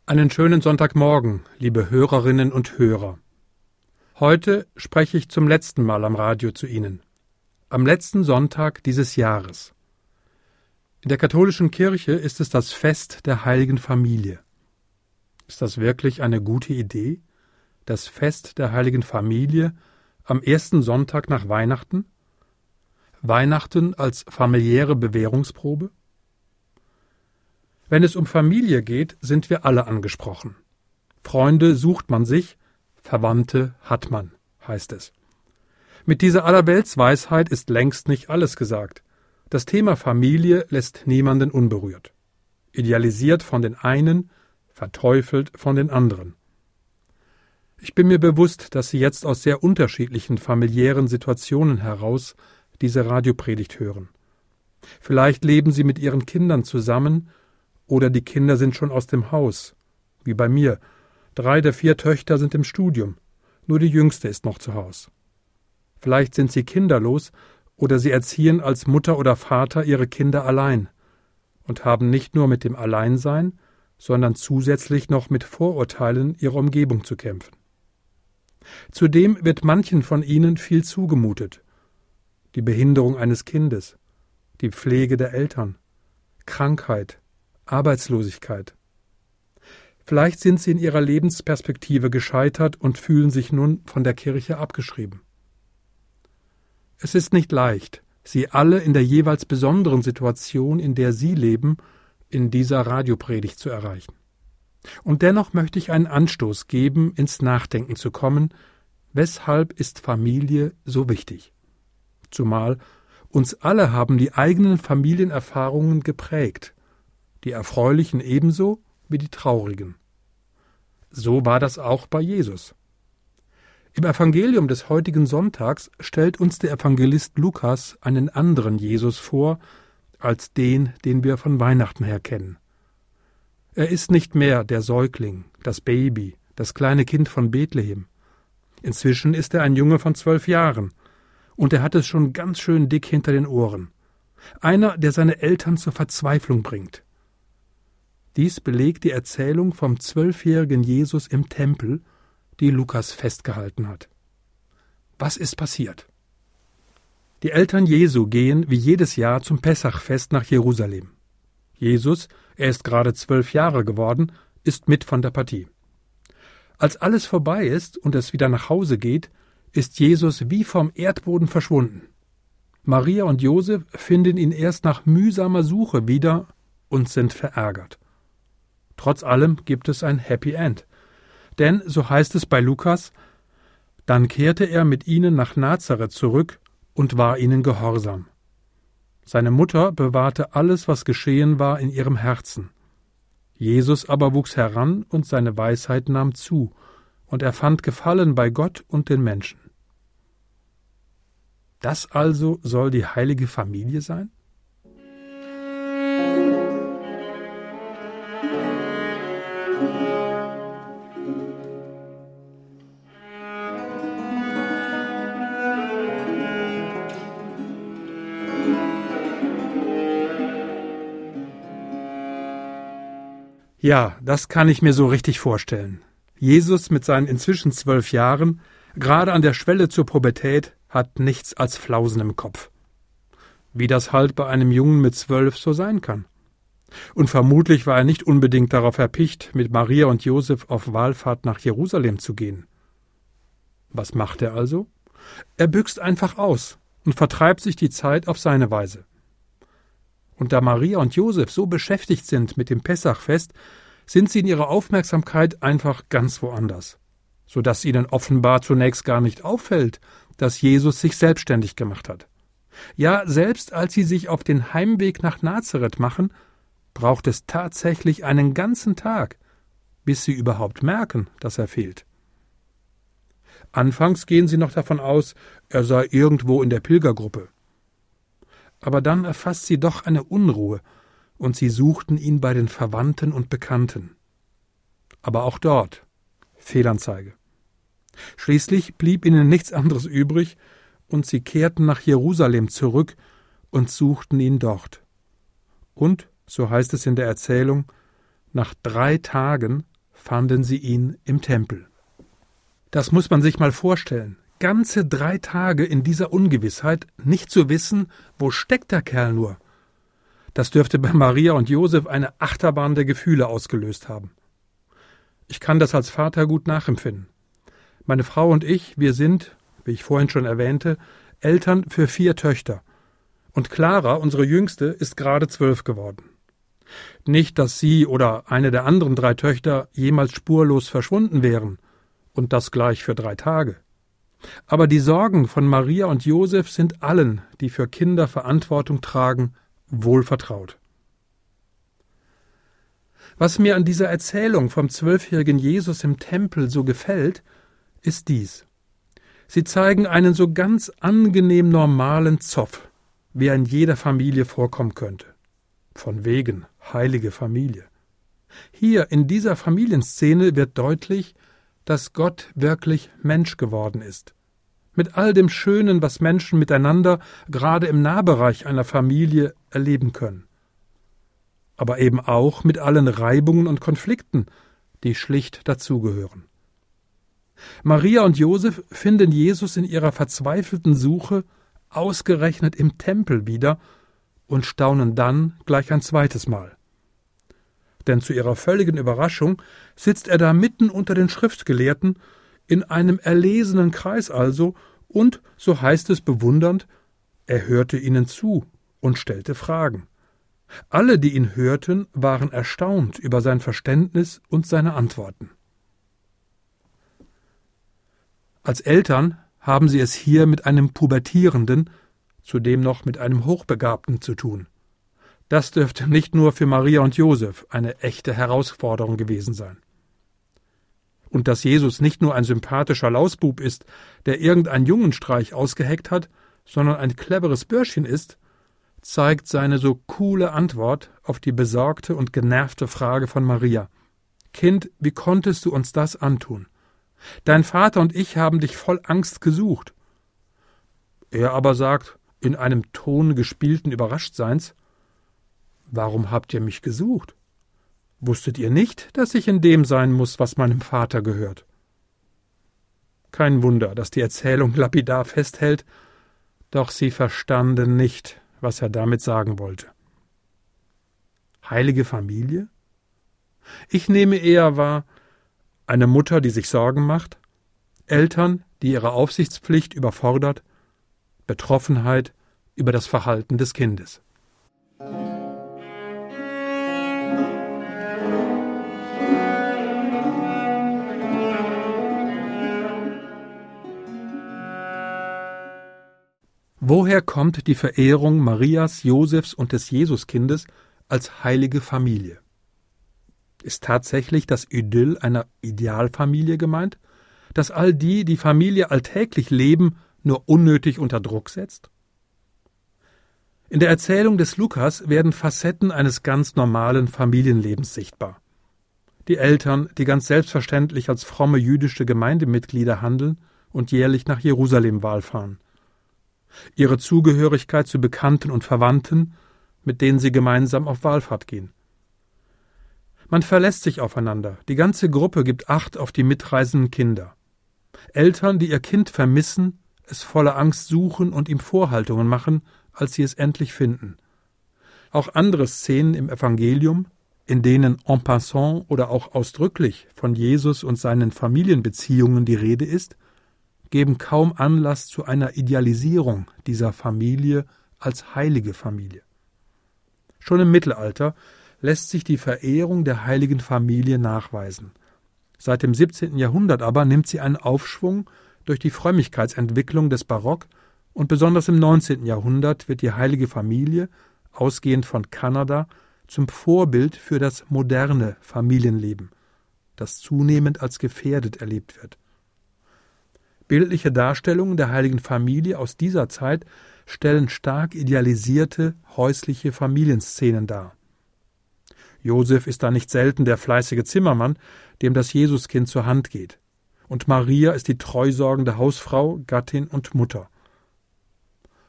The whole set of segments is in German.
Einen schönen Sonntagmorgen, liebe Hörerinnen und Hörer. Heute spreche ich zum letzten Mal am Radio zu Ihnen. Am letzten Sonntag dieses Jahres. In der katholischen Kirche ist es das Fest der Heiligen Familie. Ist das wirklich eine gute Idee? Das Fest der Heiligen Familie am ersten Sonntag nach Weihnachten? Weihnachten als familiäre Bewährungsprobe? Wenn es um Familie geht, sind wir alle angesprochen. Freunde sucht man sich, Verwandte hat man, heißt es. Mit dieser Allerweltsweisheit ist längst nicht alles gesagt. Das Thema Familie lässt niemanden unberührt. Idealisiert von den einen, verteufelt von den anderen. Ich bin mir bewusst, dass Sie jetzt aus sehr unterschiedlichen familiären Situationen heraus diese Radiopredigt hören. Vielleicht leben Sie mit Ihren Kindern zusammen, oder die Kinder sind schon aus dem Haus, wie bei mir. 3 der 4 Töchter sind im Studium, nur die jüngste ist noch zu Haus. Vielleicht sind sie kinderlos oder sie erziehen als Mutter oder Vater ihre Kinder allein und haben nicht nur mit dem Alleinsein, sondern zusätzlich noch mit Vorurteilen ihrer Umgebung zu kämpfen. Zudem wird manchen von ihnen viel zugemutet. Die Behinderung eines Kindes, die Pflege der Eltern, Krankheit, Arbeitslosigkeit. Vielleicht sind sie in ihrer Lebensperspektive gescheitert und fühlen sich nun von der Kirche abgeschrieben. Es ist nicht leicht, sie alle in der jeweils besonderen Situation, in der sie leben, in dieser Radiopredigt zu erreichen. Und dennoch möchte ich einen Anstoß geben, ins Nachdenken zu kommen, weshalb ist Familie so wichtig? Zumal uns alle haben die eigenen Familienerfahrungen geprägt, die erfreulichen ebenso wie die traurigen. So war das auch bei Jesus. Im Evangelium des heutigen Sonntags stellt uns der Evangelist Lukas einen anderen Jesus vor, als den wir von Weihnachten her kennen. Er ist nicht mehr der Säugling, das Baby, das kleine Kind von Bethlehem. Inzwischen ist er ein Junge von 12 Jahren, und er hat es schon ganz schön dick hinter den Ohren. Einer, der seine Eltern zur Verzweiflung bringt. Dies belegt die Erzählung vom 12-jährigen Jesus im Tempel, die Lukas festgehalten hat. Was ist passiert? Die Eltern Jesu gehen wie jedes Jahr zum Pessachfest nach Jerusalem. Jesus, er ist gerade 12 Jahre geworden, ist mit von der Partie. Als alles vorbei ist und es wieder nach Hause geht, ist Jesus wie vom Erdboden verschwunden. Maria und Josef finden ihn erst nach mühsamer Suche wieder und sind verärgert. Trotz allem gibt es ein Happy End. Denn, so heißt es bei Lukas, dann kehrte er mit ihnen nach Nazareth zurück und war ihnen gehorsam. Seine Mutter bewahrte alles, was geschehen war, in ihrem Herzen. Jesus aber wuchs heran und seine Weisheit nahm zu, und er fand Gefallen bei Gott und den Menschen. Das also soll die heilige Familie sein? Ja, das kann ich mir so richtig vorstellen. Jesus mit seinen inzwischen 12 Jahren, gerade an der Schwelle zur Pubertät, hat nichts als Flausen im Kopf. Wie das halt bei einem Jungen mit 12 so sein kann. Und vermutlich war er nicht unbedingt darauf erpicht, mit Maria und Josef auf Wallfahrt nach Jerusalem zu gehen. Was macht er also? Er büxt einfach aus und vertreibt sich die Zeit auf seine Weise. Und da Maria und Josef so beschäftigt sind mit dem Pessachfest, sind sie in ihrer Aufmerksamkeit einfach ganz woanders, sodass ihnen offenbar zunächst gar nicht auffällt, dass Jesus sich selbstständig gemacht hat. Ja, selbst als sie sich auf den Heimweg nach Nazareth machen, braucht es tatsächlich einen ganzen Tag, bis sie überhaupt merken, dass er fehlt. Anfangs gehen sie noch davon aus, er sei irgendwo in der Pilgergruppe. Aber dann erfasst sie doch eine Unruhe, und sie suchten ihn bei den Verwandten und Bekannten. Aber auch dort Fehlanzeige. Schließlich blieb ihnen nichts anderes übrig, und sie kehrten nach Jerusalem zurück und suchten ihn dort. Und, so heißt es in der Erzählung, nach 3 Tagen fanden sie ihn im Tempel. Das muss man sich mal vorstellen. Ganze 3 Tage in dieser Ungewissheit, nicht zu wissen, wo steckt der Kerl nur. Das dürfte bei Maria und Josef eine Achterbahn der Gefühle ausgelöst haben. Ich kann das als Vater gut nachempfinden. Meine Frau und ich, wir sind, wie ich vorhin schon erwähnte, Eltern für 4 Töchter. Und Clara, unsere Jüngste, ist gerade 12 geworden. Nicht, dass sie oder eine der anderen 3 Töchter jemals spurlos verschwunden wären. Und das gleich für 3 Tage. Aber die Sorgen von Maria und Josef sind allen, die für Kinder Verantwortung tragen, wohlvertraut. Was mir an dieser Erzählung vom 12-jährigen Jesus im Tempel so gefällt, ist dies. Sie zeigen einen so ganz angenehm normalen Zoff, wie er in jeder Familie vorkommen könnte. Von wegen heilige Familie. Hier in dieser Familienszene wird deutlich, dass Gott wirklich Mensch geworden ist. Mit all dem Schönen, was Menschen miteinander gerade im Nahbereich einer Familie erleben können. Aber eben auch mit allen Reibungen und Konflikten, die schlicht dazugehören. Maria und Josef finden Jesus in ihrer verzweifelten Suche ausgerechnet im Tempel wieder und staunen dann gleich ein zweites Mal. Denn zu ihrer völligen Überraschung sitzt er da mitten unter den Schriftgelehrten, in einem erlesenen Kreis also, und, so heißt es bewundernd, er hörte ihnen zu und stellte Fragen. Alle, die ihn hörten, waren erstaunt über sein Verständnis und seine Antworten. Als Eltern haben sie es hier mit einem Pubertierenden, zudem noch mit einem Hochbegabten zu tun. Das dürfte nicht nur für Maria und Josef eine echte Herausforderung gewesen sein. Und dass Jesus nicht nur ein sympathischer Lausbub ist, der irgendeinen Jungenstreich ausgeheckt hat, sondern ein cleveres Bürschchen ist, zeigt seine so coole Antwort auf die besorgte und genervte Frage von Maria. »Kind, wie konntest du uns das antun? Dein Vater und ich haben dich voll Angst gesucht.« Er aber sagt, in einem Ton gespielten Überraschtseins, »Warum habt ihr mich gesucht? Wusstet ihr nicht, dass ich in dem sein muss, was meinem Vater gehört?« Kein Wunder, dass die Erzählung lapidar festhält, doch sie verstanden nicht, was er damit sagen wollte. Heilige Familie? Ich nehme eher wahr, eine Mutter, die sich Sorgen macht, Eltern, die ihre Aufsichtspflicht überfordert, Betroffenheit über das Verhalten des Kindes. Woher kommt die Verehrung Marias, Josefs und des Jesuskindes als heilige Familie? Ist tatsächlich das Idyll einer Idealfamilie gemeint, das all die, die Familie alltäglich leben, nur unnötig unter Druck setzt? In der Erzählung des Lukas werden Facetten eines ganz normalen Familienlebens sichtbar. Die Eltern, die ganz selbstverständlich als fromme jüdische Gemeindemitglieder handeln und jährlich nach Jerusalem wallfahren. Ihre Zugehörigkeit zu Bekannten und Verwandten, mit denen sie gemeinsam auf Wallfahrt gehen. Man verlässt sich aufeinander, die ganze Gruppe gibt Acht auf die mitreisenden Kinder. Eltern, die ihr Kind vermissen, es voller Angst suchen und ihm Vorhaltungen machen, als sie es endlich finden. Auch andere Szenen im Evangelium, in denen en passant oder auch ausdrücklich von Jesus und seinen Familienbeziehungen die Rede ist, geben kaum Anlass zu einer Idealisierung dieser Familie als heilige Familie. Schon im Mittelalter lässt sich die Verehrung der heiligen Familie nachweisen. Seit dem 17. Jahrhundert aber nimmt sie einen Aufschwung durch die Frömmigkeitsentwicklung des Barock und besonders im 19. Jahrhundert wird die heilige Familie, ausgehend von Kanada, zum Vorbild für das moderne Familienleben, das zunehmend als gefährdet erlebt wird. Bildliche Darstellungen der heiligen Familie aus dieser Zeit stellen stark idealisierte häusliche Familienszenen dar. Josef ist da nicht selten der fleißige Zimmermann, dem das Jesuskind zur Hand geht. Und Maria ist die treusorgende Hausfrau, Gattin und Mutter.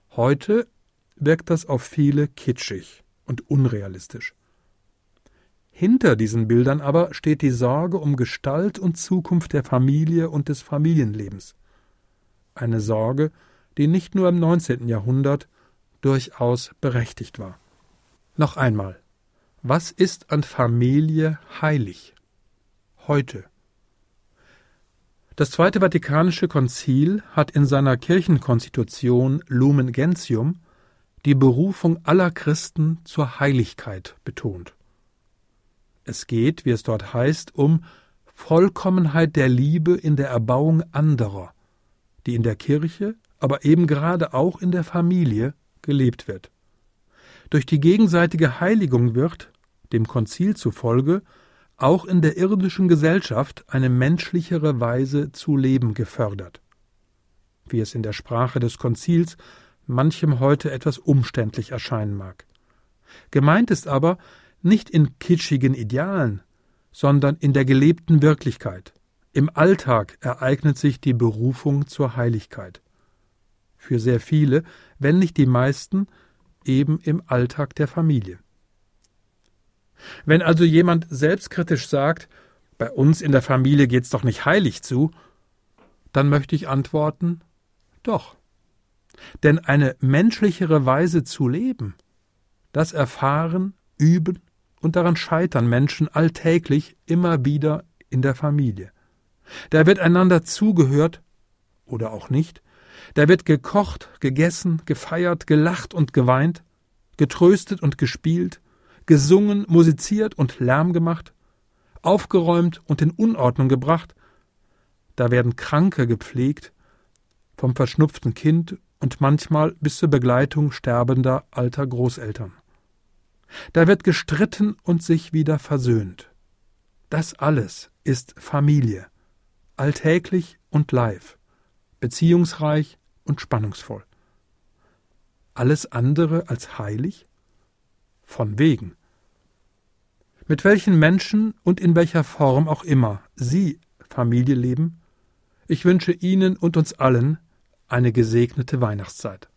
Heute wirkt das auf viele kitschig und unrealistisch. Hinter diesen Bildern aber steht die Sorge um Gestalt und Zukunft der Familie und des Familienlebens. Eine Sorge, die nicht nur im 19. Jahrhundert durchaus berechtigt war. Noch einmal, was ist an Familie heilig? Heute. Das Zweite Vatikanische Konzil hat in seiner Kirchenkonstitution Lumen Gentium die Berufung aller Christen zur Heiligkeit betont. Es geht, wie es dort heißt, um Vollkommenheit der Liebe in der Erbauung anderer, die in der Kirche, aber eben gerade auch in der Familie gelebt wird. Durch die gegenseitige Heiligung wird, dem Konzil zufolge, auch in der irdischen Gesellschaft eine menschlichere Weise zu leben gefördert. Wie es in der Sprache des Konzils manchem heute etwas umständlich erscheinen mag. Gemeint ist aber nicht in kitschigen Idealen, sondern in der gelebten Wirklichkeit. Im Alltag ereignet sich die Berufung zur Heiligkeit. Für sehr viele, wenn nicht die meisten, eben im Alltag der Familie. Wenn also jemand selbstkritisch sagt, bei uns in der Familie geht's doch nicht heilig zu, dann möchte ich antworten, doch. Denn eine menschlichere Weise zu leben, das erfahren, üben und daran scheitern Menschen alltäglich immer wieder in der Familie. Da wird einander zugehört oder auch nicht, da wird gekocht, gegessen, gefeiert, gelacht und geweint, getröstet und gespielt, gesungen, musiziert und Lärm gemacht, aufgeräumt und in Unordnung gebracht, da werden Kranke gepflegt, vom verschnupften Kind und manchmal bis zur Begleitung sterbender alter Großeltern. Da wird gestritten und sich wieder versöhnt. Das alles ist Familie, alltäglich und live, beziehungsreich und spannungsvoll. Alles andere als heilig? Von wegen. Mit welchen Menschen und in welcher Form auch immer Sie Familie leben, ich wünsche Ihnen und uns allen eine gesegnete Weihnachtszeit.